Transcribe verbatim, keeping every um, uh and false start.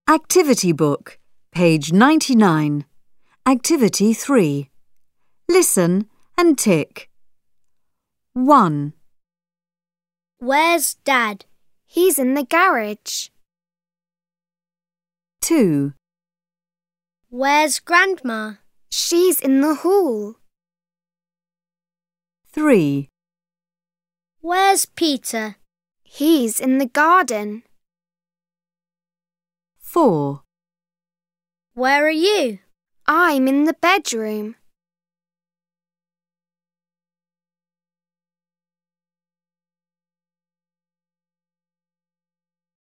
Activity Book, page ninety-nine. Activity three. Listen and tick. one. Where's Dad? He's in the garage. two. Where's Grandma? She's in the hall. three. Where's Peter? He's in the garden. four. Where are you? I'm in the bedroom.